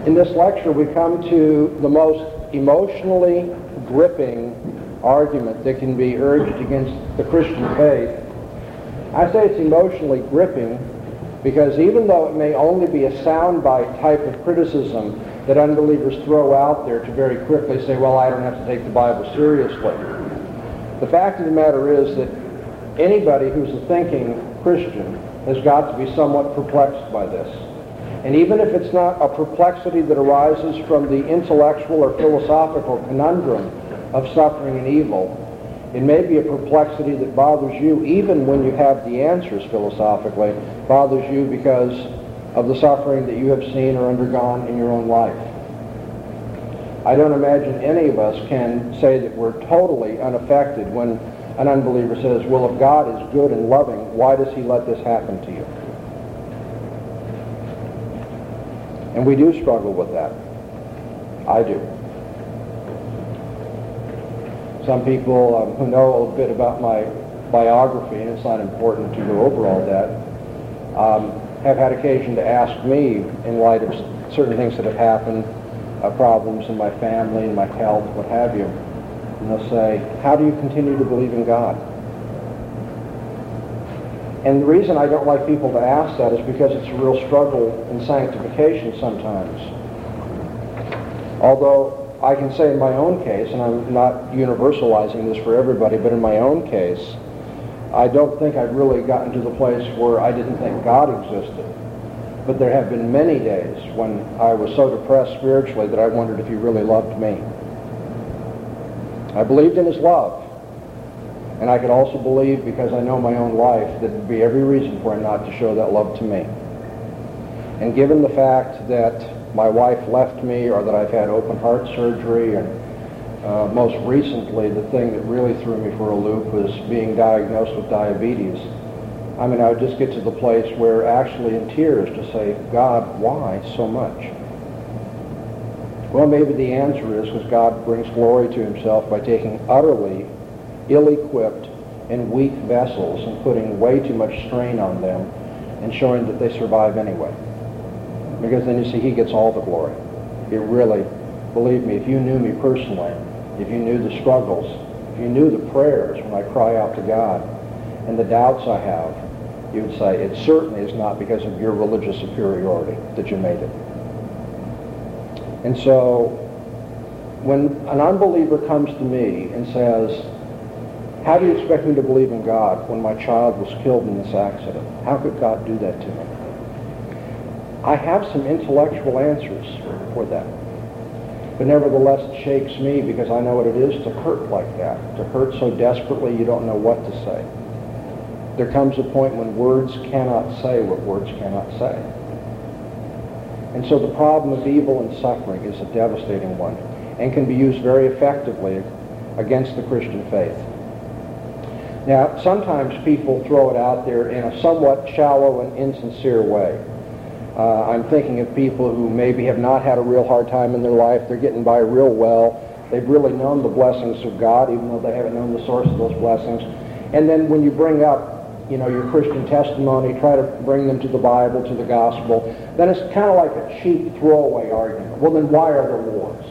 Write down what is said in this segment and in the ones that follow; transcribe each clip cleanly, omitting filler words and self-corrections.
In this lecture, we come to the most emotionally gripping argument that can be urged against the Christian faith. I say it's emotionally gripping because even though it may only be a soundbite type of criticism that unbelievers throw out there to very quickly say, well, I don't have to take the Bible seriously, the fact of the matter is that anybody who's a thinking Christian has got to be somewhat perplexed by this. And even if it's not a perplexity that arises from the intellectual or philosophical conundrum of suffering and evil, it may be a perplexity that bothers you even when you have the answers philosophically, bothers you because of the suffering that you have seen or undergone in your own life. I don't imagine any of us can say that we're totally unaffected when an unbeliever says, well, if God is good and loving, why does he let this happen to you? And we do struggle with that. I do. Some people who know a bit about my biography, and it's not important to go over all that, have had occasion to ask me, in light of certain things that have happened, problems in my family and my health, what have you, and they'll say, how do you continue to believe in God? And the reason I don't like people to ask that is because it's a real struggle in sanctification sometimes. Although I can say in my own case, and I'm not universalizing this for everybody, but in my own case, I don't think I've really gotten to the place where I didn't think God existed. But there have been many days when I was so depressed spiritually that I wondered if he really loved me. I believed in his love. And I could also believe, because I know my own life, that there would be every reason for him not to show that love to me. And given the fact that my wife left me, or that I've had open heart surgery, and most recently the thing that really threw me for a loop was being diagnosed with diabetes, I mean, I would just get to the place where actually in tears to say, God, why so much? Well, maybe the answer is because God brings glory to himself by taking utterly ill-equipped and weak vessels and putting way too much strain on them and showing that they survive anyway. Because then you see, he gets all the glory. It really, believe me, if you knew me personally, if you knew the struggles, if you knew the prayers when I cry out to God and the doubts I have, you would say, it certainly is not because of your religious superiority that you made it. And so, when an unbeliever comes to me and says, how do you expect me to believe in God when my child was killed in this accident? How could God do that to me? I have some intellectual answers for that. But nevertheless, it shakes me because I know what it is to hurt like that, to hurt so desperately you don't know what to say. There comes a point when words cannot say what words cannot say. And so the problem of evil and suffering is a devastating one and can be used very effectively against the Christian faith. Now, sometimes people throw it out there in a somewhat shallow and insincere way. I'm thinking of people who maybe have not had a real hard time in their life. They're getting by real well. They've really known the blessings of God, even though they haven't known the source of those blessings. And then when you bring up, your Christian testimony, try to bring them to the Bible, to the gospel, then it's kind of like a cheap throwaway argument. Well, then why are there wars?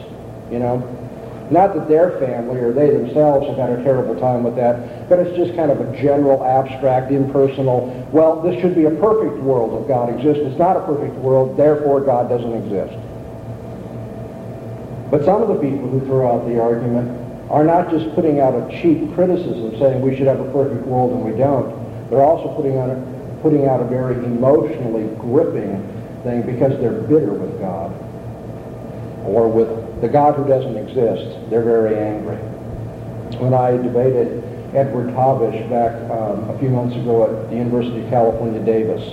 Not that their family or they themselves have had a terrible time with that, but it's just kind of a general, abstract, impersonal, well, this should be a perfect world if God exists. It's not a perfect world, therefore God doesn't exist. But some of the people who throw out the argument are not just putting out a cheap criticism saying we should have a perfect world and we don't. They're also putting out a very emotionally gripping thing because they're bitter with God. Or with the God who doesn't exist, they're very angry. When I debated Edward Tavish back a few months ago at the University of California, Davis,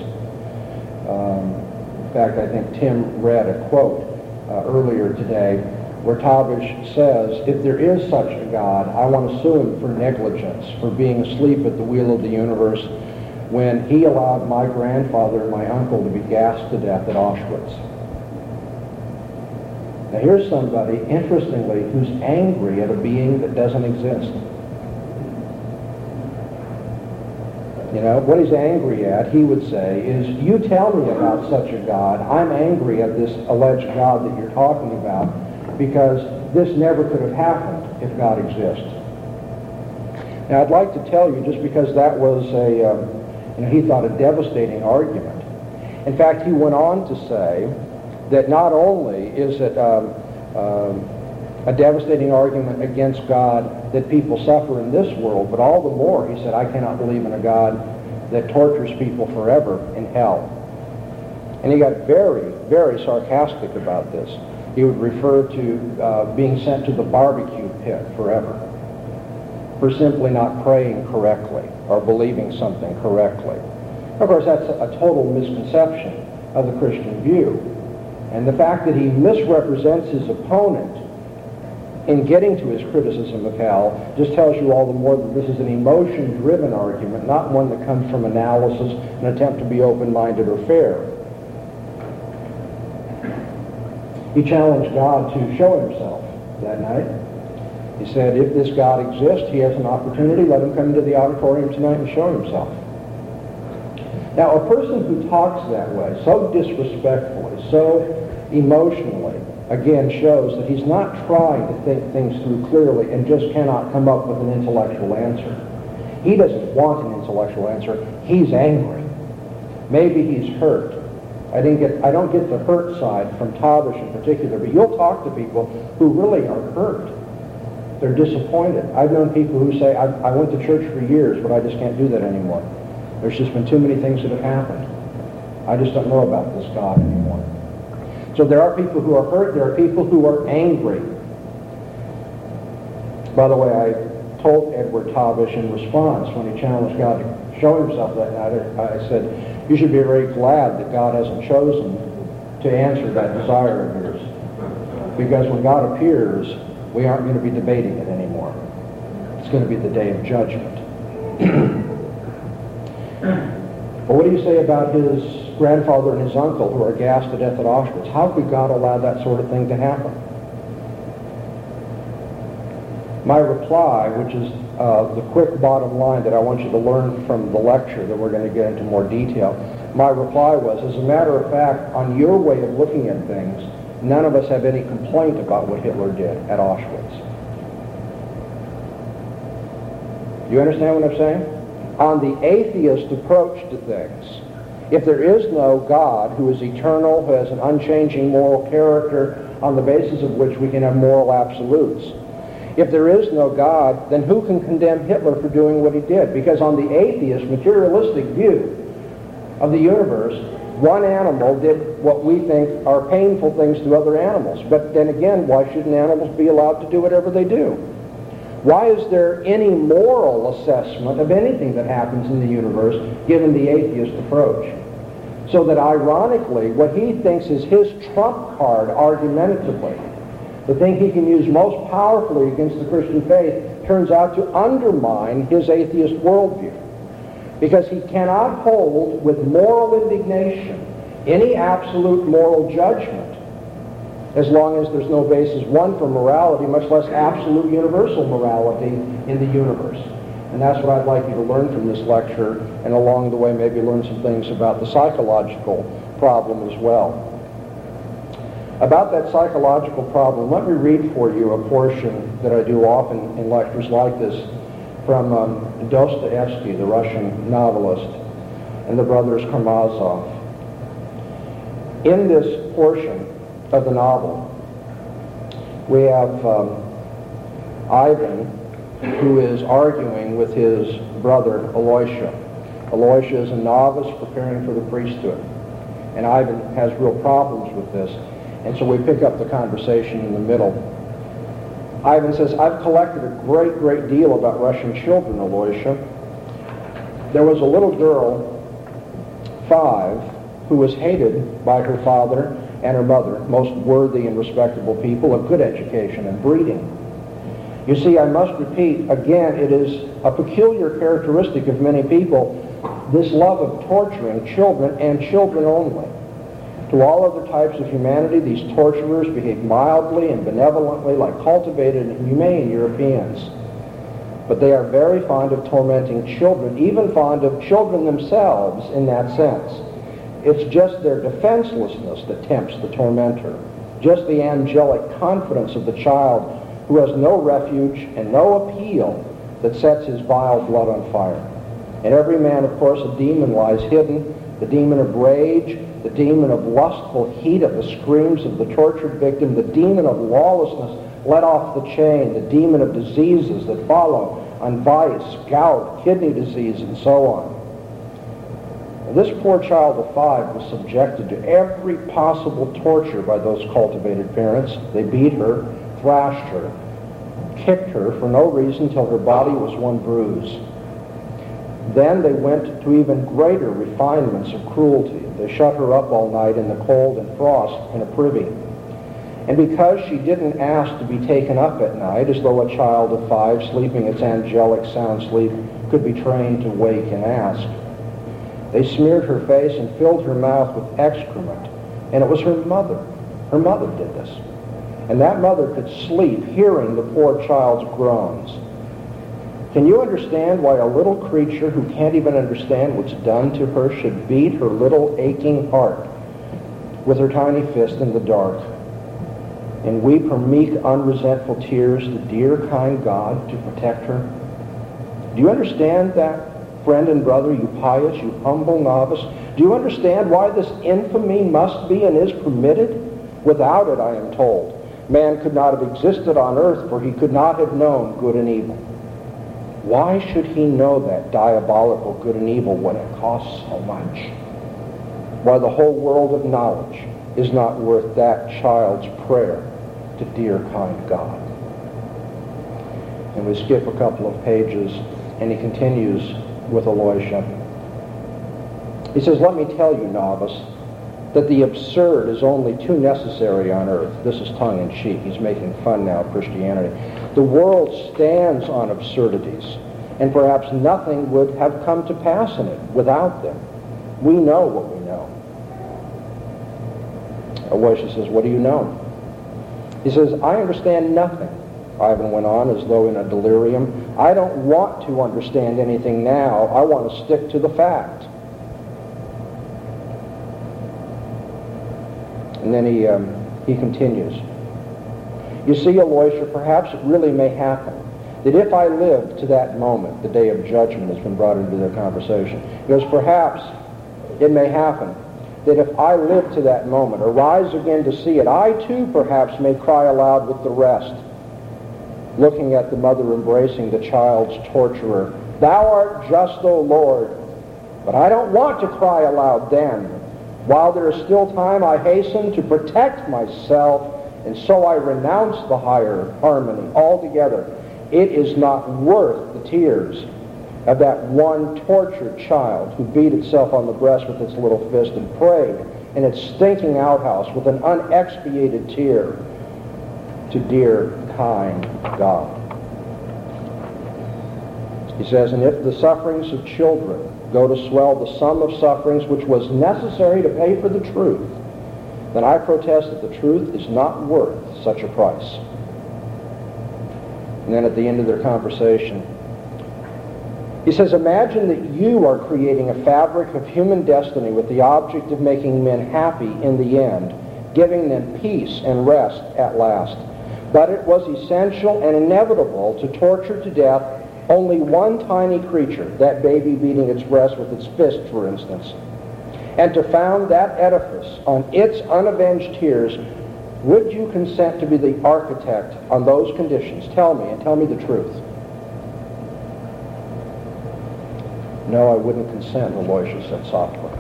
in fact, I think Tim read a quote earlier today where Tavish says, if there is such a God, I want to sue him for negligence, for being asleep at the wheel of the universe when he allowed my grandfather and my uncle to be gassed to death at Auschwitz. Now here's somebody, interestingly, who's angry at a being that doesn't exist. You know, what he's angry at, he would say, is you tell me about such a God. I'm angry at this alleged God that you're talking about because this never could have happened if God exists. Now, I'd like to tell you, just because that was he thought a devastating argument. In fact, he went on to say that not only is it a devastating argument against God that people suffer in this world, but all the more, he said, I cannot believe in a God that tortures people forever in hell. And he got very, very sarcastic about this. He would refer to being sent to the barbecue pit forever for simply not praying correctly or believing something correctly. Of course, that's a total misconception of the Christian view. And the fact that he misrepresents his opponent in getting to his criticism of hell just tells you all the more that this is an emotion-driven argument, not one that comes from analysis, an attempt to be open-minded or fair. He challenged God to show himself that night. He said, if this God exists, he has an opportunity, let him come into the auditorium tonight and show himself. Now, a person who talks that way, so disrespectfully, so emotionally, again shows that he's not trying to think things through clearly and just cannot come up with an intellectual answer. He doesn't want an intellectual answer. He's angry. Maybe he's hurt. I don't get the hurt side from Tavish in particular, but you'll talk to people who really are hurt. They're disappointed. I've known people who say, I went to church for years, but I just can't do that anymore. There's just been too many things that have happened. I just don't know about this God anymore. So there are people who are hurt. There are people who are angry. By the way, I told Edward Tavish in response when he challenged God to show himself that night, I said, you should be very glad that God hasn't chosen to answer that desire of yours. Because when God appears, we aren't going to be debating it anymore. It's going to be the day of judgment. Well, what do you say about his grandfather and his uncle who are gassed to death at Auschwitz? How could God allow that sort of thing to happen? My reply, which is the quick bottom line that I want you to learn from the lecture that we're going to get into more detail, my reply was, as a matter of fact, on your way of looking at things, none of us have any complaint about what Hitler did at Auschwitz. You understand what I'm saying? On the atheist approach to things, if there is no God who is eternal, who has an unchanging moral character on the basis of which we can have moral absolutes, if there is no God, then who can condemn Hitler for doing what he did? Because on the atheist, materialistic view of the universe, one animal did what we think are painful things to other animals. But then again, why shouldn't animals be allowed to do whatever they do? Why is there any moral assessment of anything that happens in the universe given the atheist approach? So that ironically, what he thinks is his trump card argumentatively, the thing he can use most powerfully against the Christian faith, turns out to undermine his atheist worldview. Because he cannot hold with moral indignation any absolute moral judgment as long as there's no basis, one, for morality, much less absolute universal morality in the universe. And that's what I'd like you to learn from this lecture, and along the way maybe learn some things about the psychological problem as well. About that psychological problem, let me read for you a portion that I do often in lectures like this from Dostoevsky, the Russian novelist, and the brothers Karamazov. In this portion of the novel, we have Ivan, who is arguing with his brother Aloysia. Aloysia is a novice preparing for the priesthood, and Ivan has real problems with this, and so we pick up the conversation in the middle. Ivan says, I've collected a great deal about Russian children, Aloysia. There was a little girl, 5, who was hated by her father and her mother, most worthy and respectable people of good education and breeding. You see, I must repeat, again, it is a peculiar characteristic of many people, this love of torturing children and children only. To all other types of humanity, these torturers behave mildly and benevolently like cultivated and humane Europeans. But they are very fond of tormenting children, even fond of children themselves in that sense. It's just their defenselessness that tempts the tormentor, just the angelic confidence of the child who has no refuge and no appeal that sets his vile blood on fire. In every man, of course, a demon lies hidden, the demon of rage, the demon of lustful heat at the screams of the tortured victim, the demon of lawlessness let off the chain, the demon of diseases that follow on vice, gout, kidney disease, and so on. And this poor child of 5 was subjected to every possible torture by those cultivated parents. They beat her, thrashed her, kicked her for no reason till her body was one bruise. Then they went to even greater refinements of cruelty. They shut her up all night in the cold and frost in a privy. And because she didn't ask to be taken up at night, as though a child of 5 sleeping its angelic sound sleep could be trained to wake and ask, they smeared her face and filled her mouth with excrement. And it was her mother. Her mother did this. And that mother could sleep hearing the poor child's groans. Can you understand why a little creature who can't even understand what's done to her should beat her little aching heart with her tiny fist in the dark and weep her meek, unresentful tears to dear, kind God to protect her? Do you understand that, friend and brother, you pious, you humble novice? Do you understand why this infamy must be and is permitted? Without it, I am told, man could not have existed on earth, for he could not have known good and evil. Why should he know that diabolical good and evil when it costs so much? Why the whole world of knowledge is not worth that child's prayer to dear, kind God. And we skip a couple of pages, and he continues with Elisha. He says, let me tell you, novice, that the absurd is only too necessary on earth. This is tongue-in-cheek. He's making fun now of Christianity. The world stands on absurdities, and perhaps nothing would have come to pass in it without them. We know what we know. Elisha says, what do you know? He says, I understand nothing. Ivan went on as though in a delirium. I don't want to understand anything now. I want to stick to the fact. And then he continues. You see, Elisha, perhaps it really may happen that if I live to that moment, the day of judgment has been brought into their conversation. He goes, perhaps it may happen that if I live to that moment, or rise again to see it, I too perhaps may cry aloud with the rest, looking at the mother embracing the child's torturer, Thou art just, O Lord. But I don't want to cry aloud then. While there is still time, I hasten to protect myself, and so I renounce the higher harmony altogether. It is not worth the tears of that one tortured child who beat itself on the breast with its little fist and prayed in its stinking outhouse with an unexpiated tear to dear, kind God. He says, and if the sufferings of children go to swell the sum of sufferings which was necessary to pay for the truth, then I protest that the truth is not worth such a price. And then at the end of their conversation, he says, imagine that you are creating a fabric of human destiny with the object of making men happy in the end, giving them peace and rest at last. But it was essential and inevitable to torture to death only one tiny creature, that baby beating its breast with its fist, for instance, and to found that edifice on its unavenged tears. Would you consent to be the architect on those conditions? Tell me, and tell me the truth. No, I wouldn't consent, Elisha said softly.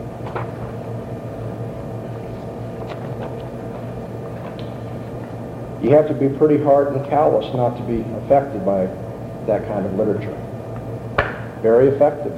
You have to be pretty hard and callous not to be affected by that kind of literature. Very effective.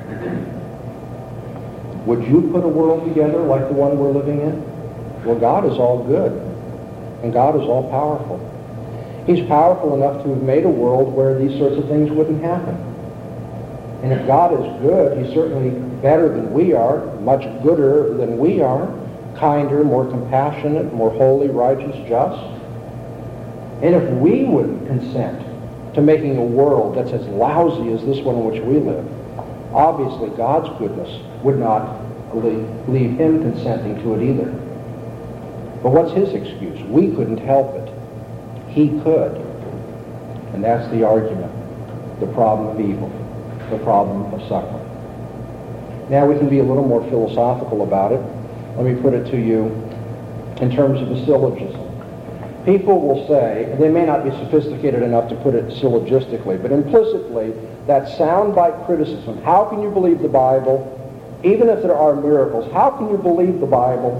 Would you put a world together like the one we're living in? Well, God is all good, and God is all powerful. He's powerful enough to have made a world where these sorts of things wouldn't happen. And if God is good, He's certainly better than we are, much gooder than we are, kinder, more compassionate, more holy, righteous, just. And if we wouldn't consent to making a world that's as lousy as this one in which we live, obviously God's goodness would not leave him consenting to it either. But what's his excuse? We couldn't help it. He could. And that's the argument, the problem of evil, the problem of suffering. Now we can be a little more philosophical about it. Let me put it to you in terms of a syllogism. People will say, they may not be sophisticated enough to put it syllogistically, but implicitly, that soundbite criticism, how can you believe the Bible, even if there are miracles, how can you believe the Bible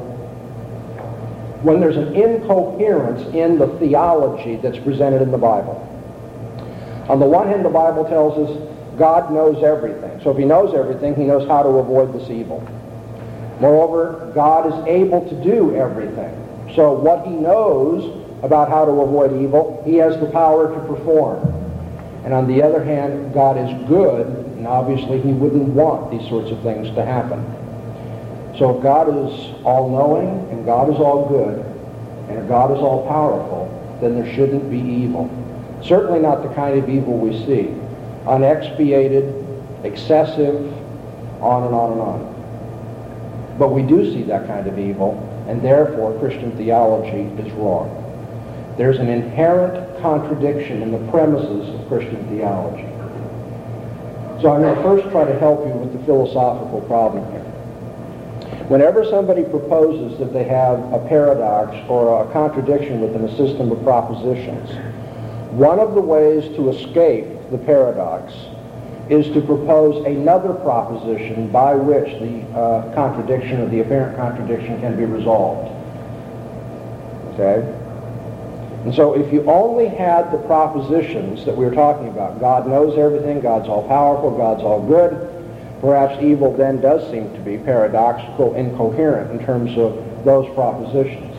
when there's an incoherence in the theology that's presented in the Bible? On the one hand, the Bible tells us God knows everything. So if he knows everything, he knows how to avoid this evil. Moreover, God is able to do everything. So what he knows about how to avoid evil, he has the power to perform. And on the other hand, God is good, and obviously he wouldn't want these sorts of things to happen. So if God is all-knowing, and God is all-good, and if God is all-powerful, then there shouldn't be evil. Certainly not the kind of evil we see. Unexpiated, excessive, on and on and on. But we do see that kind of evil, and therefore Christian theology is wrong. There's an inherent contradiction in the premises of Christian theology. So I'm going to first try to help you with the philosophical problem here. Whenever somebody proposes that they have a paradox or a contradiction within a system of propositions, one of the ways to escape the paradox is to propose another proposition by which the contradiction or the apparent contradiction can be resolved. Okay? And so if you only had the propositions that we were talking about, God knows everything, God's all-powerful, God's all-good, perhaps evil then does seem to be paradoxical, incoherent in terms of those propositions.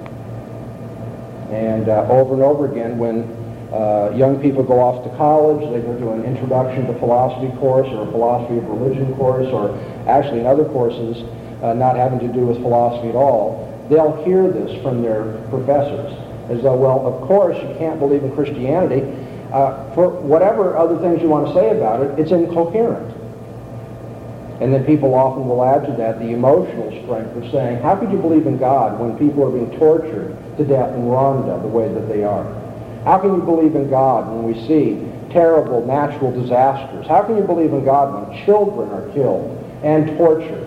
And over and over again, when young people go off to college, they go to an introduction to philosophy course or a philosophy of religion course, or actually in other courses not having to do with philosophy at all, they'll hear this from their professors as though, well, of course you can't believe in Christianity. For whatever other things you want to say about it, it's incoherent. And then people often will add to that the emotional strength of saying, how could you believe in God when people are being tortured to death in Rwanda the way that they are? How can you believe in God when we see terrible natural disasters? How can you believe in God when children are killed and tortured?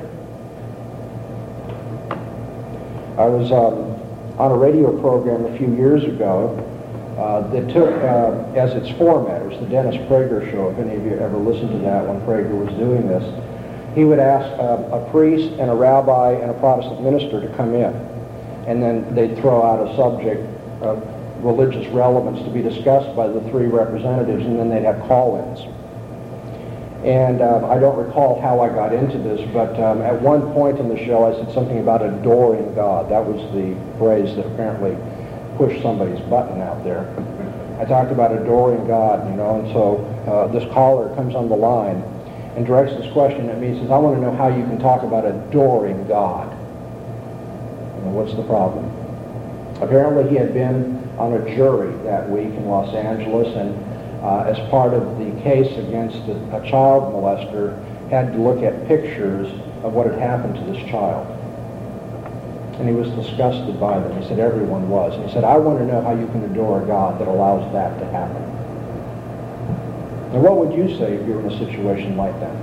I was on a radio program a few years ago that took as its format, it was the Dennis Prager Show, if any of you ever listened to that when Prager was doing this. He would ask a priest and a rabbi and a Protestant minister to come in, and then they'd throw out a subject of religious relevance to be discussed by the three representatives, and then they'd have call-ins. And I don't recall how I got into this, but at one point in the show I said something about adoring God. That was the phrase that apparently pushed somebody's button out there. I talked about adoring God, and so this caller comes on the line and directs this question at me. He says, I want to know how you can talk about adoring God. What's the problem? Apparently he had been on a jury that week in Los Angeles, and as part of the case against a child molester, had to look at pictures of what had happened to this child. And he was disgusted by them. He said everyone was. And he said, I want to know how you can adore a God that allows that to happen. Now what would you say if you were in a situation like that?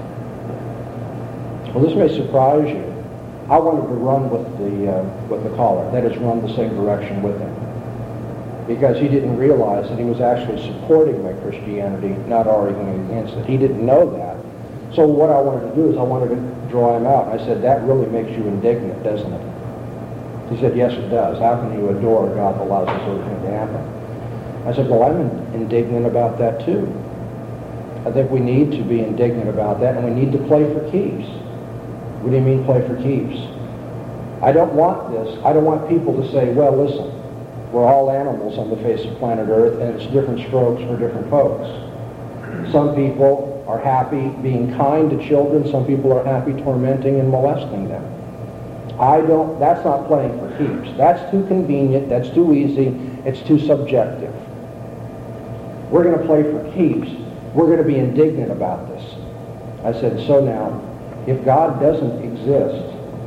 Well, this may surprise you. I wanted to run with the caller, that is, run the same direction with him, because he didn't realize that he was actually supporting my Christianity, not arguing against it. He didn't know that. So what I wanted to do is I wanted to draw him out. I said, that really makes you indignant, doesn't it? He said, yes, it does. How can you adore a God that allows this sort of thing to happen? I said, well, I'm indignant about that too. I think we need to be indignant about that, and we need to play for keeps. What do you mean play for keeps? I don't want this. I don't want people to say, well, listen, we're all animals on the face of planet Earth, and it's different strokes for different folks. Some people are happy being kind to children. Some people are happy tormenting and molesting them. That's not playing for keeps. That's too convenient. That's too easy. It's too subjective. We're going to play for keeps. We're going to be indignant about this. I said, so now, if God doesn't exist,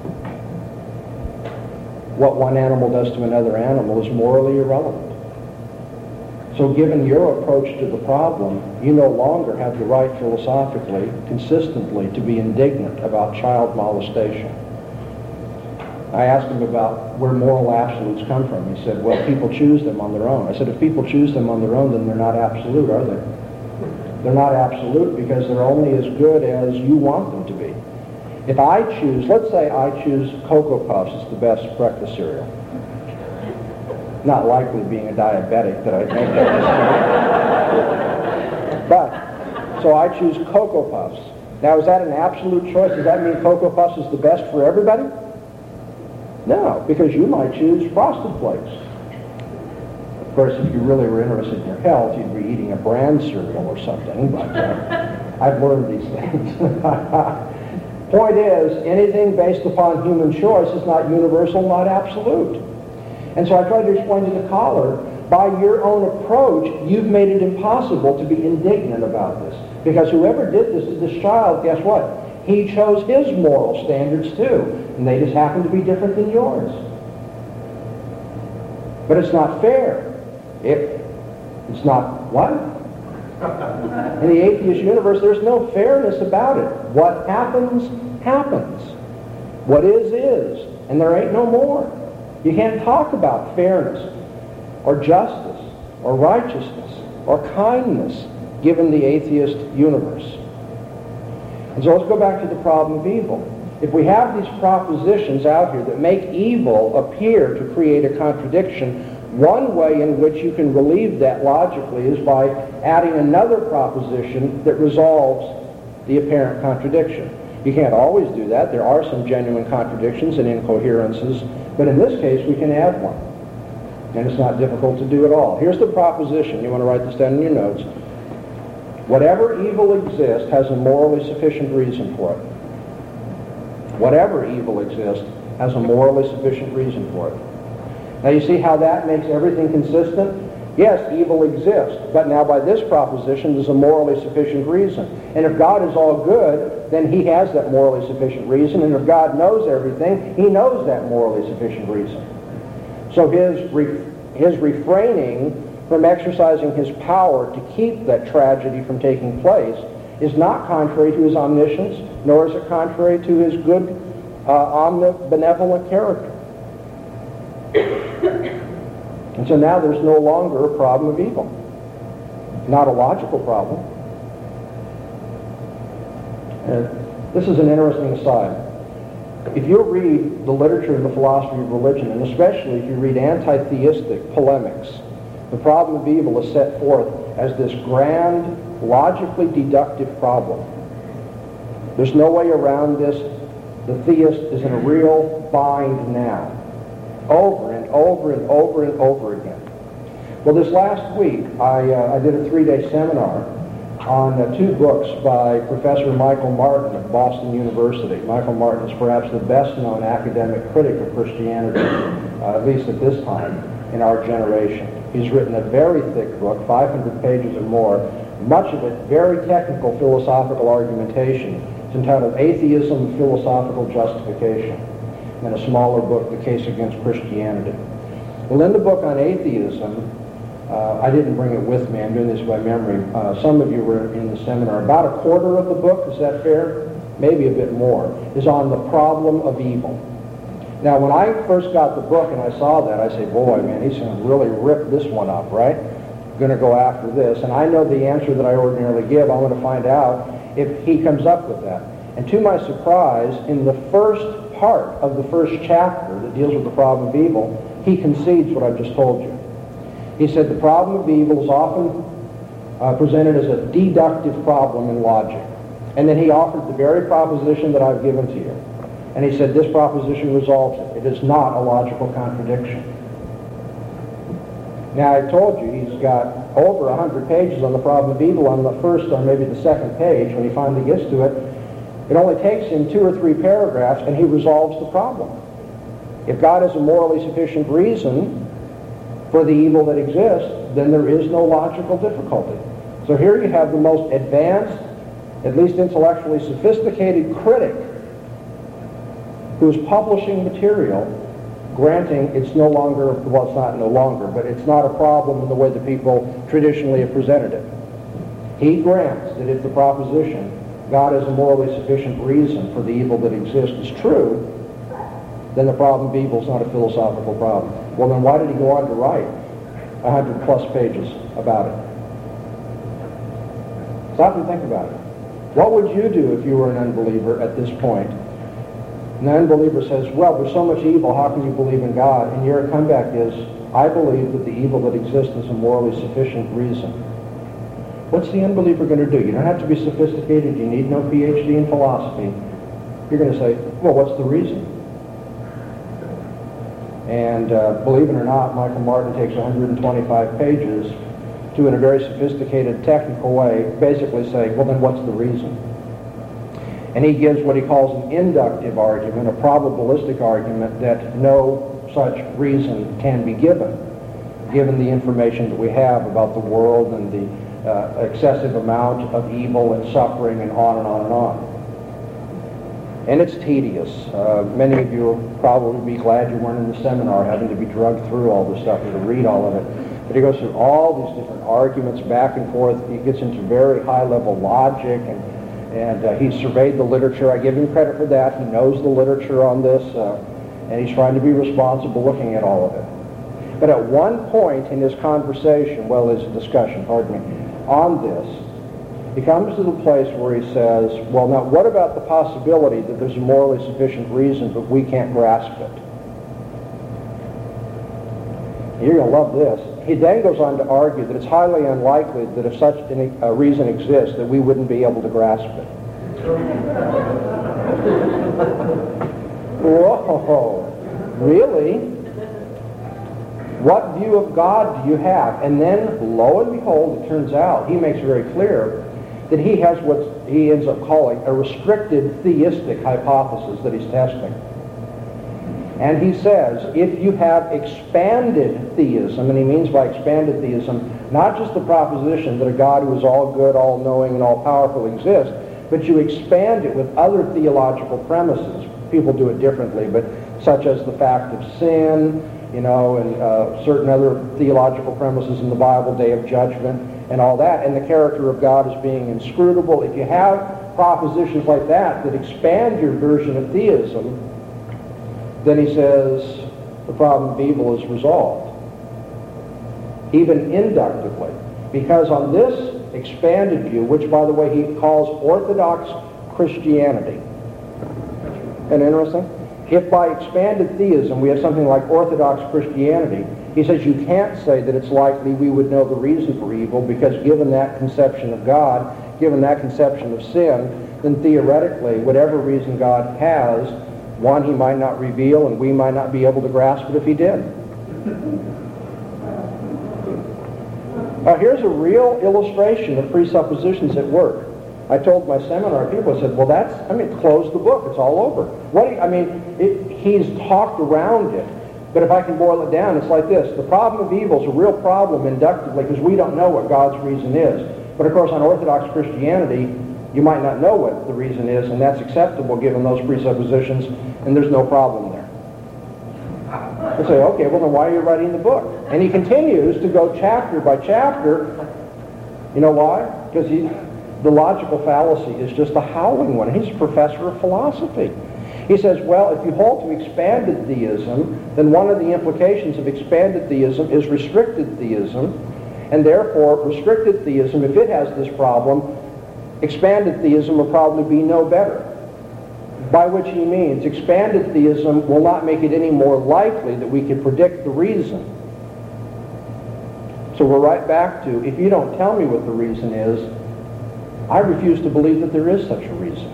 what one animal does to another animal is morally irrelevant. So given your approach to the problem, you no longer have the right philosophically, consistently, to be indignant about child molestation. I asked him about where moral absolutes come from. He said, well, people choose them on their own. I said, if people choose them on their own, then they're not absolute, are they? They're not absolute because they're only as good as you want them to be. If I choose, let's say I choose Cocoa Puffs as the best breakfast cereal. Not likely being a diabetic that I'd make that decision. But, so I choose Cocoa Puffs. Now, is that an absolute choice? Does that mean Cocoa Puffs is the best for everybody? No, because you might choose Frosted Flakes. Of course, if you really were interested in your health, you'd be eating a bran cereal or something, but I've learned these things. Point is, anything based upon human choice is not universal, not absolute. And so I tried to explain to the caller, by your own approach, you've made it impossible to be indignant about this. Because whoever did this to this child, guess what? He chose his moral standards too, and they just happen to be different than yours. But it's not fair. It's not what? In the atheist universe, there's no fairness about it. What happens, happens. What is, and there ain't no more. You can't talk about fairness or justice or righteousness or kindness given the atheist universe. And so let's go back to the problem of evil. If we have these propositions out here that make evil appear to create a contradiction, one way in which you can relieve that logically is by adding another proposition that resolves the apparent contradiction. You can't always do that. There are some genuine contradictions and incoherences, but in this case we can add one. And it's not difficult to do at all. Here's the proposition. You want to write this down in your notes. Whatever evil exists has a morally sufficient reason for it. Whatever evil exists has a morally sufficient reason for it. Now you see how that makes everything consistent? Yes, evil exists, but now by this proposition there's a morally sufficient reason. And if God is all good, then he has that morally sufficient reason, and if God knows everything, he knows that morally sufficient reason. So his refraining from exercising his power to keep that tragedy from taking place is not contrary to his omniscience, nor is it contrary to his good, omnibenevolent character. And so now there's no longer a problem of evil. Not a logical problem. And this is an interesting aside. If you read the literature of the philosophy of religion, and especially if you read anti-theistic polemics, the problem of evil is set forth as this grand, logically deductive problem. There's no way around this. The theist is in a real bind now. Over and over and over and over again. Well, this last week, I did a 3-day seminar on 2 books by Professor Michael Martin of Boston University. Michael Martin is perhaps the best-known academic critic of Christianity, at least at this time, in our generation. He's written a very thick book, 500 pages or more, much of it very technical philosophical argumentation. It's entitled Atheism, Philosophical Justification, and a smaller book, The Case Against Christianity. Well, in the book on atheism, I didn't bring it with me, I'm doing this by memory. Some of you were in the seminar. About a quarter of the book, is that fair? Maybe a bit more, is on the problem of evil. Now, when I first got the book and I saw that, I said, boy, man, he's going to really rip this one up, right? Going to go after this. And I know the answer that I ordinarily give. I want to find out if he comes up with that. And to my surprise, in the first part of the first chapter that deals with the problem of evil, he concedes what I've just told you. He said the problem of evil is often presented as a deductive problem in logic. And then he offered the very proposition that I've given to you. And he said this proposition resolves it. It is not a logical contradiction. Now, I told you he's got over 100 pages on the problem of evil. On the first or maybe the second page, when he finally gets to it, it only takes him 2 or 3 paragraphs and he resolves the problem. If God has a morally sufficient reason for the evil that exists, then there is no logical difficulty. So here you have the most advanced, at least intellectually sophisticated critic who's publishing material, granting it's no longer, well, it's not no longer, but it's not a problem in the way that people traditionally have presented it. He grants that if the proposition, God has a morally sufficient reason for the evil that exists, is true, then the problem of evil is not a philosophical problem. Well, then why did he go on to write 100+ pages about it? Stop and think about it. What would you do if you were an unbeliever at this point? And the unbeliever says, well, there's so much evil, how can you believe in God? And your comeback is, I believe that the evil that exists is a morally sufficient reason. What's the unbeliever going to do? You don't have to be sophisticated. You need no PhD in philosophy. You're going to say, well, what's the reason? And believe it or not, Michael Martin takes 125 pages to, in a very sophisticated, technical way, basically say, well, then what's the reason? And he gives what he calls an inductive argument, a probabilistic argument that no such reason can be given the information that we have about the world and the excessive amount of evil and suffering and on and on and on. And it's tedious. Many of you will probably be glad you weren't in the seminar having to be drugged through all this stuff and to read all of it. But he goes through all these different arguments back and forth. He gets into very high-level logic, and he's surveyed the literature. I give him credit for that. He knows the literature on this, and he's trying to be responsible looking at all of it. But at one point in his conversation, his discussion, on this, he comes to the place where he says, well, now, what about the possibility that there's a morally sufficient reason, but we can't grasp it? You're going to love this. He then goes on to argue that it's highly unlikely that if such a reason exists, that we wouldn't be able to grasp it. Whoa, really? What view of God do you have? And then, lo and behold, it turns out, he makes very clear that he has what he ends up calling a restricted theistic hypothesis that he's testing. And he says, if you have expanded theism, and he means by expanded theism, not just the proposition that a God who is all good, all-knowing, and all-powerful exists, but you expand it with other theological premises. People do it differently, but such as the fact of sin, and certain other theological premises in the Bible, Day of Judgment, and all that, and the character of God as being inscrutable. If you have propositions like that expand your version of theism, then he says the problem of evil is resolved, even inductively. Because on this expanded view, which, by the way, he calls Orthodox Christianity, and interesting, if by expanded theism we have something like Orthodox Christianity, he says you can't say that it's likely we would know the reason for evil, because given that conception of God, given that conception of sin, then theoretically, whatever reason God has, one, he might not reveal, and we might not be able to grasp it if he did. Now, here's a real illustration of presuppositions at work. I told my seminar people, I said, well, close the book. It's all over. He's talked around it. But if I can boil it down, it's like this. The problem of evil is a real problem inductively because we don't know what God's reason is. But, of course, on Orthodox Christianity, you might not know what the reason is, and that's acceptable given those presuppositions, and there's no problem there. You say, okay, well, then why are you writing the book? And he continues to go chapter by chapter. You know why? Because the logical fallacy is just a howling one. He's a professor of philosophy. He says, well, if you hold to expanded theism, then one of the implications of expanded theism is restricted theism, and therefore restricted theism, if it has this problem, expanded theism will probably be no better. By which he means expanded theism will not make it any more likely that we can predict the reason. So we're right back to, if you don't tell me what the reason is, I refuse to believe that there is such a reason.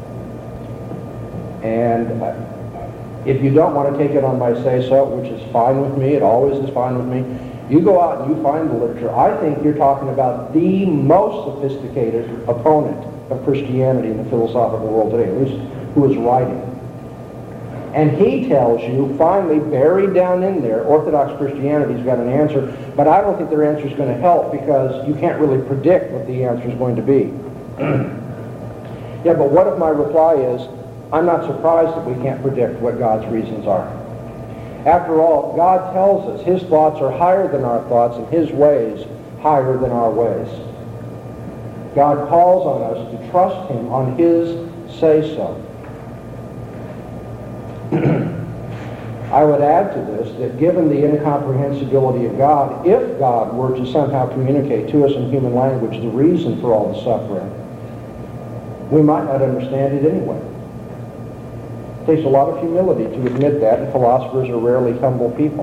And if you don't want to take it on my say-so, which is fine with me, it always is fine with me, you go out and you find the literature. I think you're talking about the most sophisticated opponent of Christianity in the philosophical world today, who is writing. And he tells you, finally, buried down in there, Orthodox Christianity's got an answer, but I don't think their answer is going to help because you can't really predict what the answer is going to be. Yeah, but what if my reply is, I'm not surprised that we can't predict what God's reasons are. After all, God tells us his thoughts are higher than our thoughts and his ways higher than our ways. God calls on us to trust him on his say-so. I would add to this that given the incomprehensibility of God, if God were to somehow communicate to us in human language the reason for all the suffering, we might not understand it anyway. It takes a lot of humility to admit that, and philosophers are rarely humble people.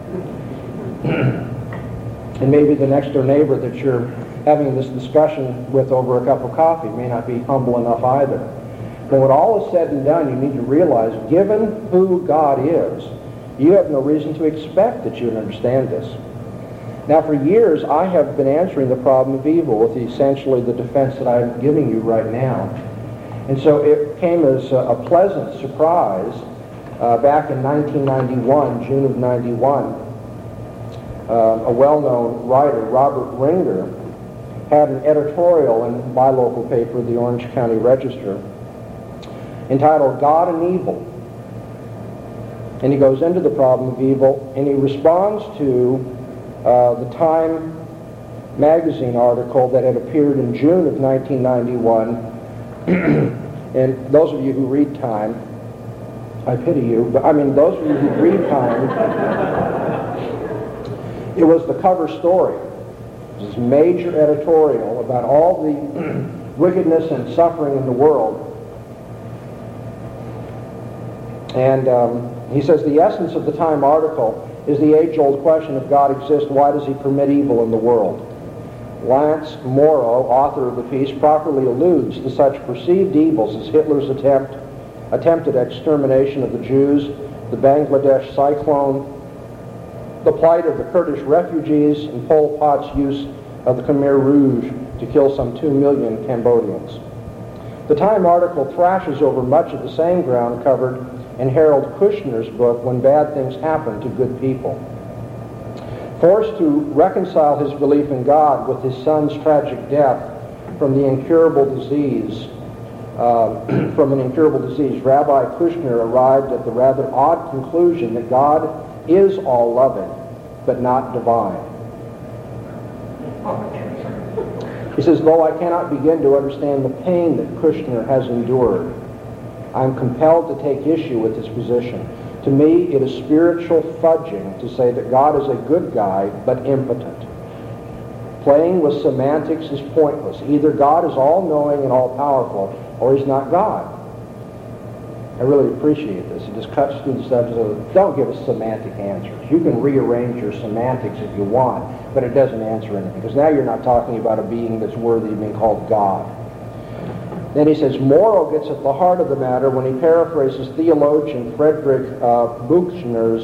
And maybe the next door neighbor that you're having this discussion with over a cup of coffee may not be humble enough either. But when all is said and done, you need to realize, given who God is, you have no reason to expect that you would understand this. Now, for years, I have been answering the problem of evil with essentially the defense that I'm giving you right now. And so it came as a pleasant surprise back in 1991, June of 91. A well-known writer, Robert Ringer, had an editorial in my local paper, the Orange County Register, entitled God and Evil. And he goes into the problem of evil, and he responds to the Time magazine article that had appeared in June of 1991. And those of you who read Time, I pity you, but I mean those of you who read Time, it was the cover story. It was this major editorial about all the wickedness and suffering in the world. And he says the essence of the Time article is the age-old question: if God exists, why does he permit evil in the world? Lance Morrow, author of the piece, properly alludes to such perceived evils as Hitler's attempted extermination of the Jews, the Bangladesh cyclone, the plight of the Kurdish refugees, and Pol Pot's use of the Khmer Rouge to kill some 2 million Cambodians. The Time article thrashes over much of the same ground covered in Harold Kushner's book, When Bad Things Happen to Good People. Forced to reconcile his belief in God with his son's tragic death from an incurable disease, Rabbi Kushner arrived at the rather odd conclusion that God is all-loving, but not divine. He says, though I cannot begin to understand the pain that Kushner has endured, I am compelled to take issue with his position. To me, it is spiritual fudging to say that God is a good guy, but impotent. Playing with semantics is pointless. Either God is all-knowing and all-powerful, or he's not God. I really appreciate this. It just cuts through the subject of, don't give us semantic answers. You can rearrange your semantics if you want, but it doesn't answer anything, because now you're not talking about a being that's worthy of being called God. Then he says, Morrow gets at the heart of the matter when he paraphrases theologian Frederick Buchner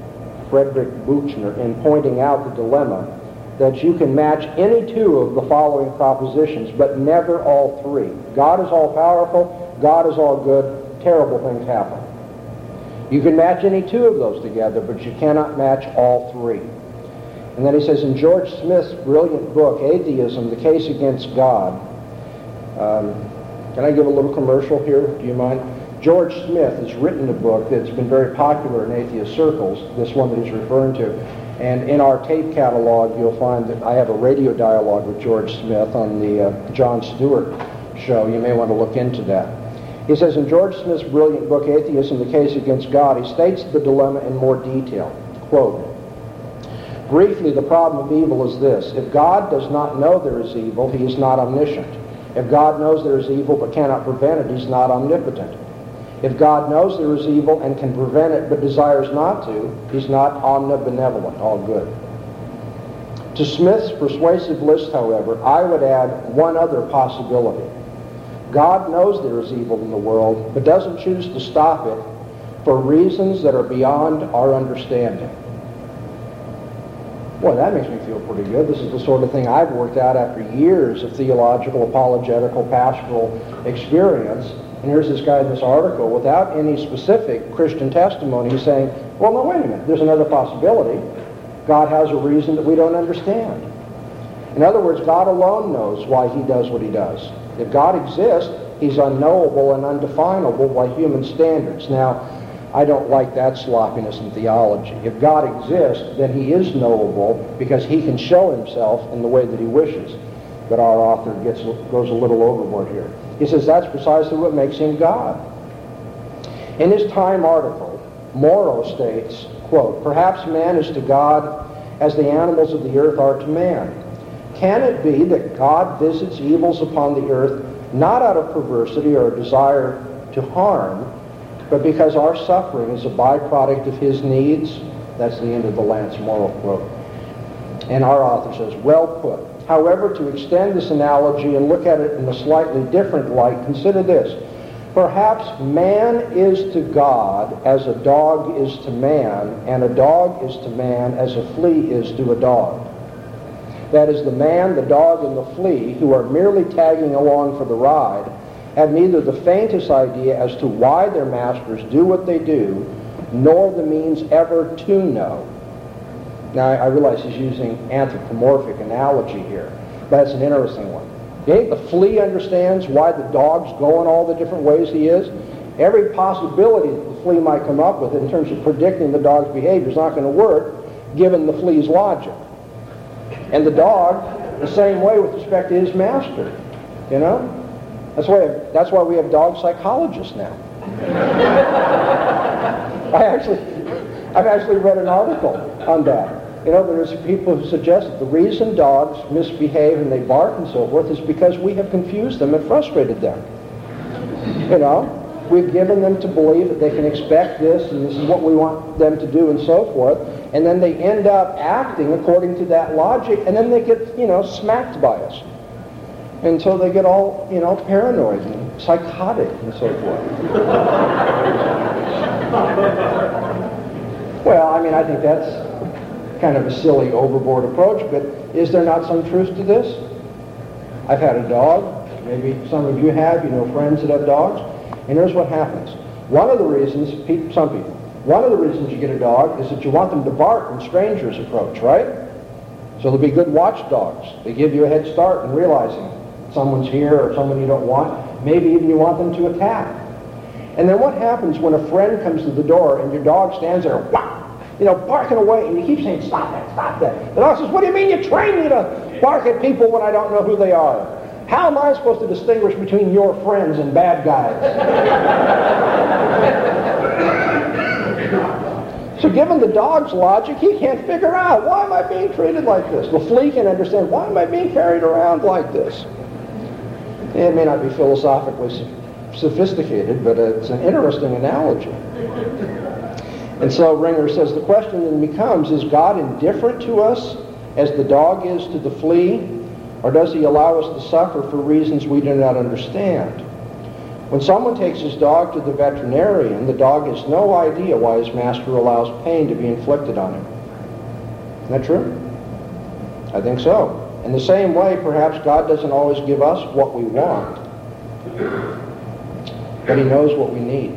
in pointing out the dilemma that you can match any two of the following propositions, but never all three. God is all-powerful, God is all good, terrible things happen. You can match any two of those together, but you cannot match all three. And then he says, in George Smith's brilliant book, Atheism, The Case Against God, can I give a little commercial here? Do you mind? George Smith has written a book that's been very popular in atheist circles, this one that he's referring to. And in our tape catalog, you'll find that I have a radio dialogue with George Smith on the Jon Stewart show. You may want to look into that. He says, in George Smith's brilliant book, Atheism, The Case Against God, he states the dilemma in more detail. Quote, briefly, the problem of evil is this. If God does not know there is evil, he is not omniscient. If God knows there is evil but cannot prevent it, he's not omnipotent. If God knows there is evil and can prevent it but desires not to, he's not omnibenevolent, all good. To Smith's persuasive list, however, I would add one other possibility. God knows there is evil in the world, but doesn't choose to stop it for reasons that are beyond our understanding. Boy, that makes me feel pretty good. This is the sort of thing I've worked out after years of theological, apologetical, pastoral experience. And here's this guy in this article, without any specific Christian testimony, he's saying, well, no, wait a minute, there's another possibility. God has a reason that we don't understand. In other words, God alone knows why he does what he does. If God exists, he's unknowable and undefinable by human standards. Now, I don't like that sloppiness in theology. If God exists, then he is knowable because he can show himself in the way that he wishes. But our author goes a little overboard here. He says that's precisely what makes him God. In his Time article, Morrow states, quote, "Perhaps man is to God as the animals of the earth are to man. Can it be that God visits evils upon the earth not out of perversity or a desire to harm, but because our suffering is a byproduct of his needs?" That's the end of the Lance Morrow quote. And our author says, well put. However, to extend this analogy and look at it in a slightly different light, consider this. Perhaps man is to God as a dog is to man, and a dog is to man as a flea is to a dog. That is, the man, the dog, and the flea, who are merely tagging along for the ride, have neither the faintest idea as to why their masters do what they do, nor the means ever to know. Now, I realize he's using anthropomorphic analogy here, but it's an interesting one. Okay? The flea understands why the dog's going all the different ways he is. Every possibility that the flea might come up with in terms of predicting the dog's behavior is not going to work, given the flea's logic. And the dog, the same way with respect to his master. You know? That's why we have dog psychologists now. I've actually read an article on that. You know, there's people who suggest that the reason dogs misbehave and they bark and so forth is because we have confused them and frustrated them. You know, we've given them to believe that they can expect this and this is what we want them to do and so forth, and then they end up acting according to that logic, and then they get, smacked by us. And so they get all, paranoid and psychotic and so forth. Well, I think that's kind of a silly, overboard approach, but is there not some truth to this? I've had a dog. Maybe some of you have, friends that have dogs. And here's what happens. One of the reasons you get a dog is that you want them to bark when strangers approach, right? So they'll be good watchdogs. They give you a head start in realizing someone's here or someone you don't want. Maybe even you want them to attack. And then what happens when a friend comes to the door and your dog stands there, barking away, and you keep saying, stop that. The dog says, what do you mean you train me to bark at people when I don't know who they are? How am I supposed to distinguish between your friends and bad guys? So given the dog's logic, he can't figure out, why am I being treated like this? The flea can understand, why am I being carried around like this? It may not be philosophically sophisticated, but it's an interesting analogy. And so Ringer says, the question then becomes, is God indifferent to us as the dog is to the flea? Or does he allow us to suffer for reasons we do not understand? When someone takes his dog to the veterinarian, the dog has no idea why his master allows pain to be inflicted on him. Isn't that true? I think so. In the same way, perhaps God doesn't always give us what we want, but he knows what we need.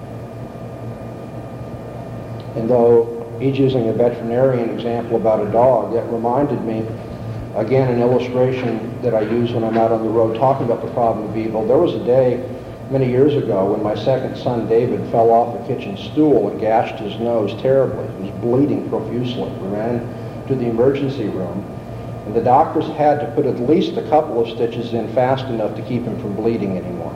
And though he's using a veterinarian example about a dog, that reminded me, again, an illustration that I use when I'm out on the road talking about the problem of evil. There was a day many years ago when my second son, David, fell off a kitchen stool and gashed his nose terribly. He was bleeding profusely. We ran to the emergency room, and the doctors had to put at least a couple of stitches in fast enough to keep him from bleeding anymore.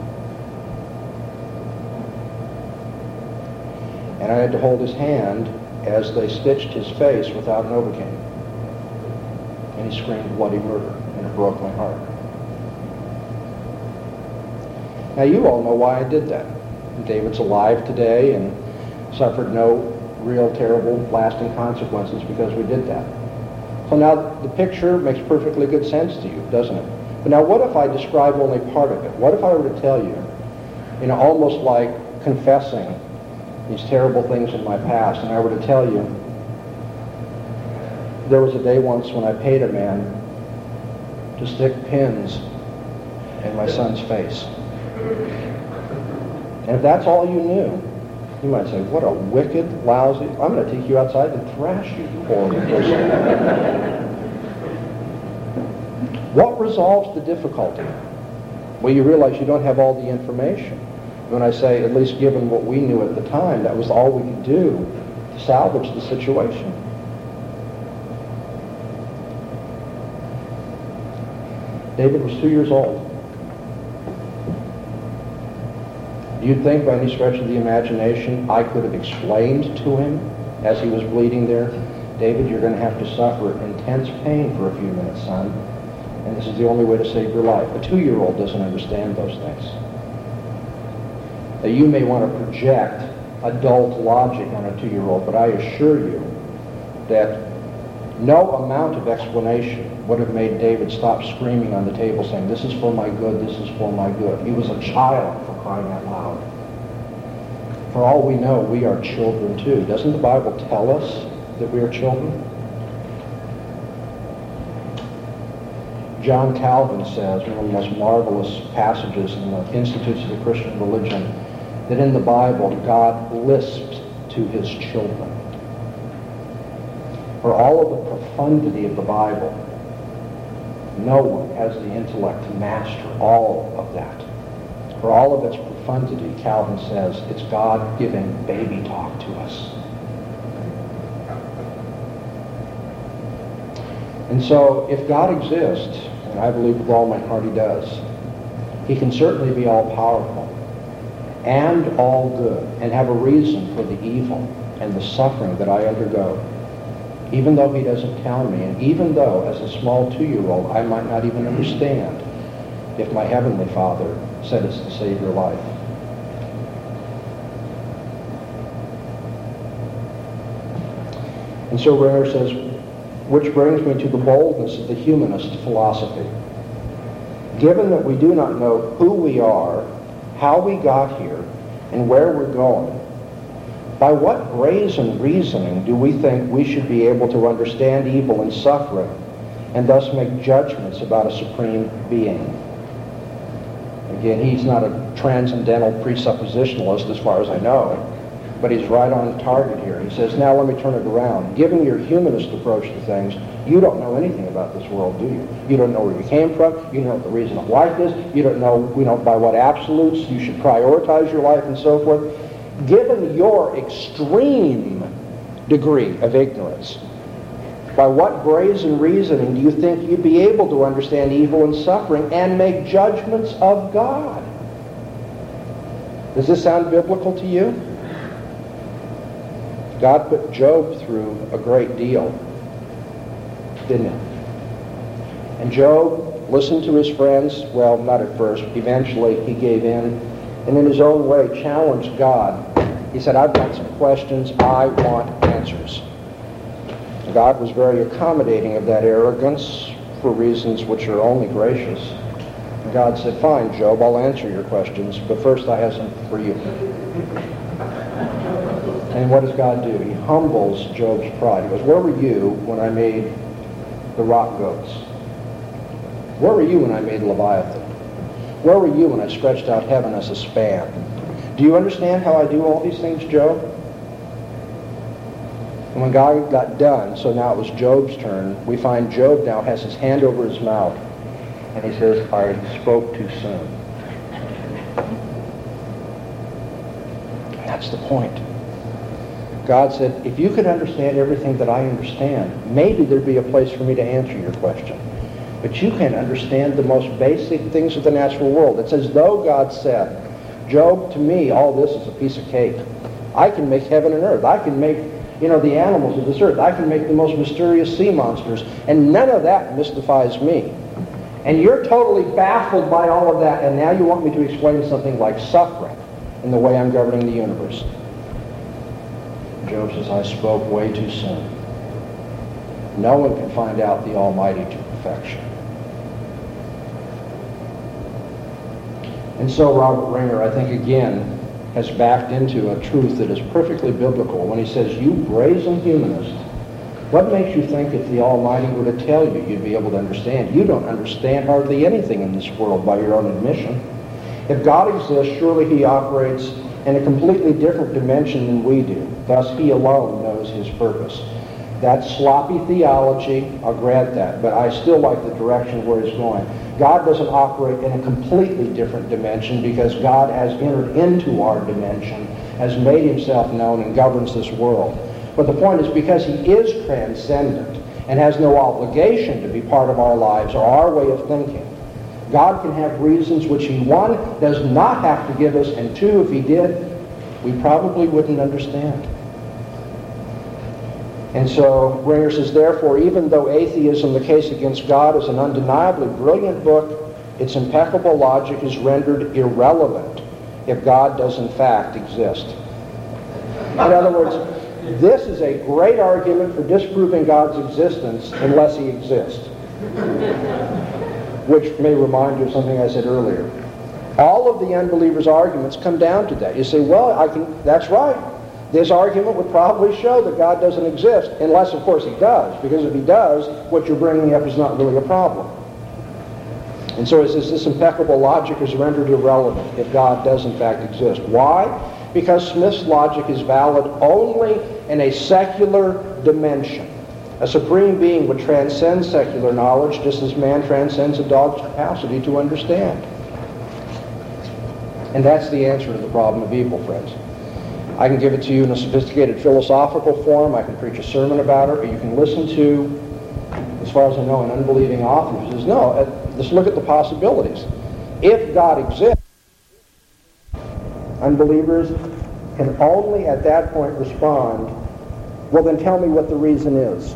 And I had to hold his hand as they stitched his face without Novocaine. And he screamed bloody murder, and it broke my heart. Now you all know why I did that. David's alive today and suffered no real terrible lasting consequences because we did that. So now the picture makes perfectly good sense to you, doesn't it? But now what if I describe only part of it? What if I were to tell you, almost like confessing these terrible things in my past, and I were to tell you, there was a day once when I paid a man to stick pins in my son's face. And if that's all you knew, you might say, what a wicked, lousy, I'm going to take you outside and thrash you, you horrible person. What resolves the difficulty? Well, you realize you don't have all the information. When I say, at least given what we knew at the time, that was all we could do to salvage the situation. David was 2 years old. Do you think by any stretch of the imagination I could have explained to him as he was bleeding there, David, you're going to have to suffer intense pain for a few minutes, son, and this is the only way to save your life. A 2-year-old doesn't understand those things. Now, you may want to project adult logic on a 2-year-old, but I assure you that no amount of explanation would have made David stop screaming on the table saying, this is for my good, this is for my good. He was a child, for crying out loud. For all we know, we are children too. Doesn't the Bible tell us that we are children? John Calvin says, one of the most marvelous passages in the Institutes of the Christian Religion, that in the Bible, God lisped to his children. For all of the profundity of the Bible, no one has the intellect to master all of that. For all of its profundity, Calvin says, it's God giving baby talk to us. And so, if God exists, and I believe with all my heart he does, he can certainly be all-powerful and all good, and have a reason for the evil and the suffering that I undergo, even though he doesn't tell me, and even though, as a small 2-year-old, I might not even understand if my Heavenly Father said it's to save your life. And so Renner says, which brings me to the boldness of the humanist philosophy. Given that we do not know who we are, how we got here, and where we're going, by what brazen reasoning do we think we should be able to understand evil and suffering and thus make judgments about a supreme being? Again, he's not a transcendental presuppositionalist as far as I know, but he's right on target here. He says, now let me turn it around. Given your humanist approach to things, you don't know anything about this world, do you? You don't know where you came from. You don't know what the reason of life is. You don't know, by what absolutes you should prioritize your life and so forth. Given your extreme degree of ignorance, by what brazen reasoning do you think you'd be able to understand evil and suffering and make judgments of God? Does this sound biblical to you? God put Job through a great deal, didn't he? And Job listened to his friends, well, not at first. Eventually, he gave in, and in his own way challenged God. He said, I've got some questions. I want answers. God was very accommodating of that arrogance for reasons which are only gracious. And God said, fine, Job, I'll answer your questions, but first I have some for you. And what does God do? He humbles Job's pride. He goes, where were you when I made the rock goats? Where were you when I made Leviathan? Where were you when I stretched out heaven as a span? Do you understand how I do all these things, Job? And when God got done, so now it was Job's turn, we find Job now has his hand over his mouth, and he says, I spoke too soon. That's the point. God said, if you could understand everything that I understand, maybe there'd be a place for me to answer your question. But you can't understand the most basic things of the natural world. It's as though God said, Job, to me, all this is a piece of cake. I can make heaven and earth. I can make, the animals of this earth. I can make the most mysterious sea monsters. And none of that mystifies me. And you're totally baffled by all of that, and now you want me to explain something like suffering in the way I'm governing the universe. Job says, I spoke way too soon. No one can find out the Almighty to perfection. And so Robert Ringer, I think again, has backed into a truth that is perfectly biblical when he says, you brazen humanist, what makes you think if the Almighty were to tell you, you'd be able to understand? You don't understand hardly anything in this world by your own admission. If God exists, surely he operates in a completely different dimension than we do. Thus, he alone knows his purpose. That's sloppy theology, I'll grant that, but I still like the direction where it's going. God doesn't operate in a completely different dimension because God has entered into our dimension, has made himself known, and governs this world. But the point is, because he is transcendent and has no obligation to be part of our lives or our way of thinking, God can have reasons which he, one, does not have to give us, and two, if he did, we probably wouldn't understand. And so Ringer says, therefore, even though Atheism, the Case Against God, is an undeniably brilliant book, its impeccable logic is rendered irrelevant if God does in fact exist. In other words, this is a great argument for disproving God's existence unless he exists. Which may remind you of something I said earlier. All of the unbelievers' arguments come down to that. You say, well, that's right. This argument would probably show that God doesn't exist, unless, of course, he does. Because if he does, what you're bringing up is not really a problem. And so it says this impeccable logic is rendered irrelevant if God does, in fact, exist. Why? Because Smith's logic is valid only in a secular dimension. A supreme being would transcend secular knowledge just as man transcends a dog's capacity to understand. And that's the answer to the problem of evil, friends. I can give it to you in a sophisticated philosophical form. I can preach a sermon about it, or you can listen to, as far as I know, an unbelieving author who says, no, let's look at the possibilities. If God exists, unbelievers can only at that point respond, well, then tell me what the reason is.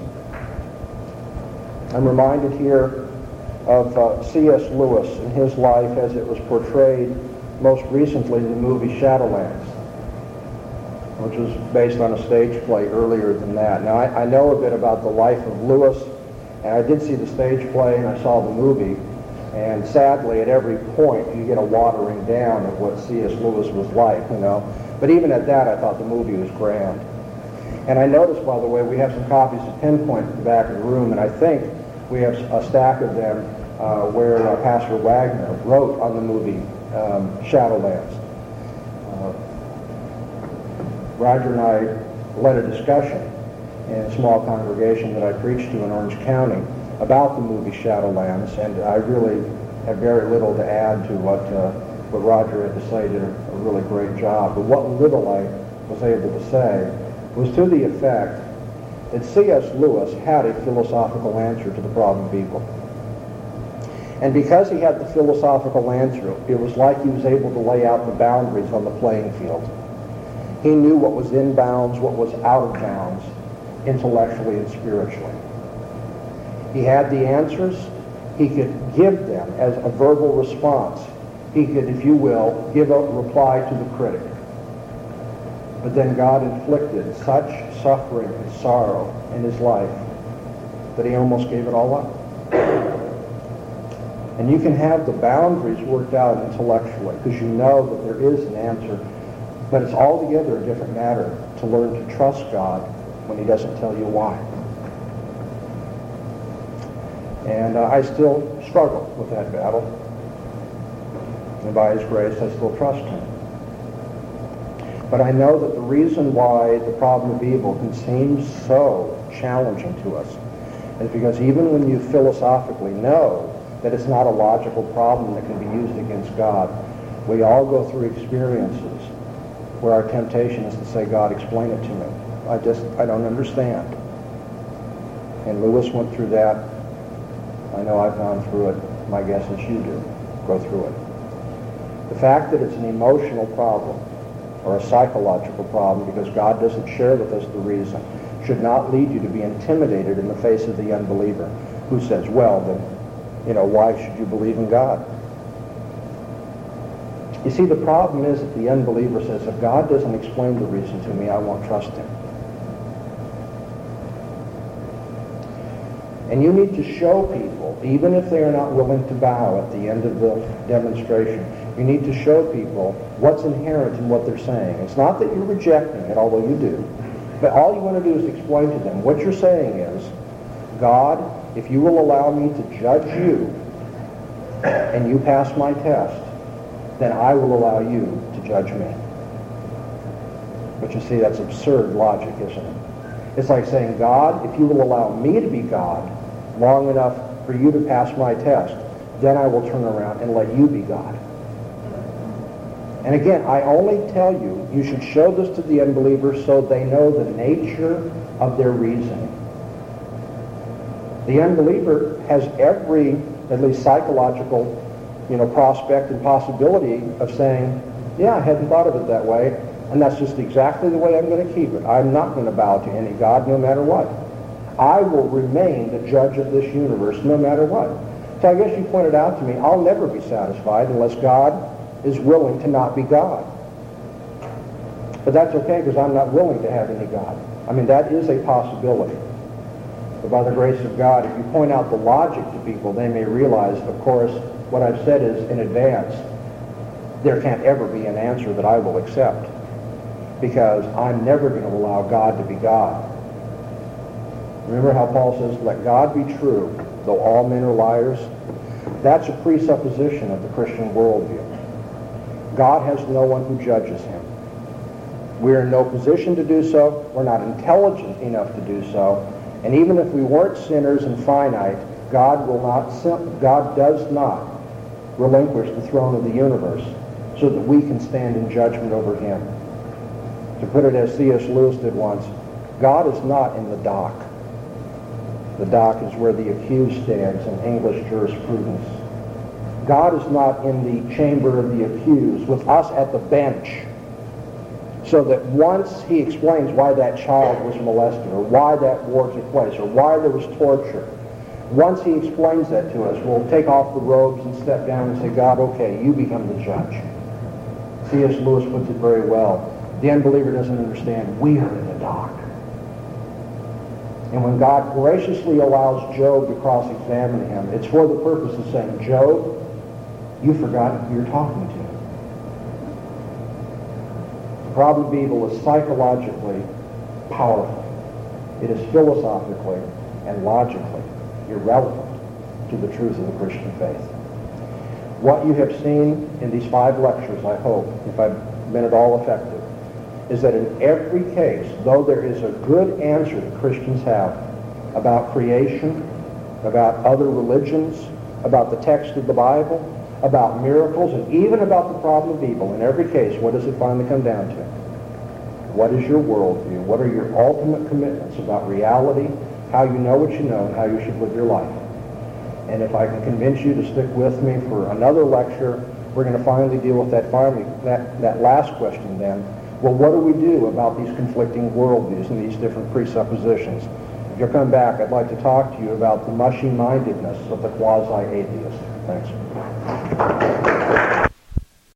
I'm reminded here of C.S. Lewis and his life as it was portrayed most recently in the movie Shadowlands, which was based on a stage play earlier than that. Now, I know a bit about the life of Lewis, and I did see the stage play and I saw the movie, and sadly, at every point, you get a watering down of what C.S. Lewis was like, you know. But even at that, I thought the movie was grand. And I noticed, by the way, we have some copies of Pinpoint at the back of the room, and I think we have a stack of them where Pastor Wagner wrote on the movie Shadowlands. Roger and I led a discussion in a small congregation that I preached to in Orange County about the movie Shadowlands, and I really have very little to add to what Roger had to say. Did a really great job. But what little I was able to say was to the effect that C.S. Lewis had a philosophical answer to the problem of evil. And because he had the philosophical answer, it was like he was able to lay out the boundaries on the playing field. He knew what was in bounds, what was out of bounds, intellectually and spiritually. He had the answers. He could give them as a verbal response. He could, if you will, give a reply to the critic. But then God inflicted such suffering and sorrow in his life that he almost gave it all up. And you can have the boundaries worked out intellectually because you know that there is an answer, but it's altogether a different matter to learn to trust God when he doesn't tell you why. And I still struggle with that battle. And by his grace, I still trust him. But I know that the reason why the problem of evil can seem so challenging to us is because even when you philosophically know that it's not a logical problem that can be used against God, we all go through experiences where our temptation is to say, God, explain it to me. I don't understand. And Lewis went through that. I know I've gone through it. My guess is you do. Go through it. The fact that it's an emotional problem or a psychological problem because God doesn't share with us the reason should not lead you to be intimidated in the face of the unbeliever who says, well, then, why should you believe in God? You see, the problem is that the unbeliever says, if God doesn't explain the reason to me, I won't trust him. And you need to show people, even if they are not willing to bow at the end of the demonstration, you need to show people what's inherent in what they're saying. It's not that you're rejecting it, although you do, but all you want to do is explain to them what you're saying is, God, if you will allow me to judge you and you pass my test, then I will allow you to judge me. But you see, that's absurd logic, isn't it? It's like saying, God, if you will allow me to be God long enough for you to pass my test, then I will turn around and let you be God. And again, I only tell you, you should show this to the unbelievers so they know the nature of their reasoning. The unbeliever has every, at least psychological, prospect and possibility of saying, yeah, I hadn't thought of it that way, and that's just exactly the way I'm going to keep it. I'm not going to bow to any God no matter what. I will remain the judge of this universe no matter what. So I guess you pointed out to me, I'll never be satisfied unless God is willing to not be God. But that's okay, because I'm not willing to have any God. I mean, that is a possibility. But by the grace of God, if you point out the logic to people, they may realize, of course, what I've said is in advance, there can't ever be an answer that I will accept, because I'm never going to allow God to be God. Remember how Paul says, let God be true, though all men are liars? That's a presupposition of the Christian worldview. God has no one who judges him. We're in no position to do so. We're not intelligent enough to do so. And even if we weren't sinners and finite, God does not relinquish the throne of the universe so that we can stand in judgment over him. To put it as C.S. Lewis did once, God is not in the dock. The dock is where the accused stands in English jurisprudence. God is not in the chamber of the accused with us at the bench, so that once he explains why that child was molested, or why that war took place, or why there was torture, once he explains that to us, we'll take off the robes and step down and say, God, okay, you become the judge. C.S. Lewis puts it very well. The unbeliever doesn't understand. We are in the dock. And when God graciously allows Job to cross-examine him, it's for the purpose of saying, Job, you forgot who you're talking to. The problem of evil is psychologically powerful. It is philosophically and logically irrelevant to the truth of the Christian faith. What you have seen in these 5 lectures, I hope, if I've been at all effective, is that in every case, though there is a good answer that Christians have about creation, about other religions, about the text of the Bible, about miracles, and even about the problem of evil, in every case, what does it finally come down to? What is your worldview? What are your ultimate commitments about reality, how you know what you know, and how you should live your life? And if I can convince you to stick with me for another lecture, we're going to finally deal with that last question then. Well, what do we do about these conflicting worldviews and these different presuppositions? If you'll come back, I'd like to talk to you about the mushy-mindedness of the quasi-atheist. Thanks.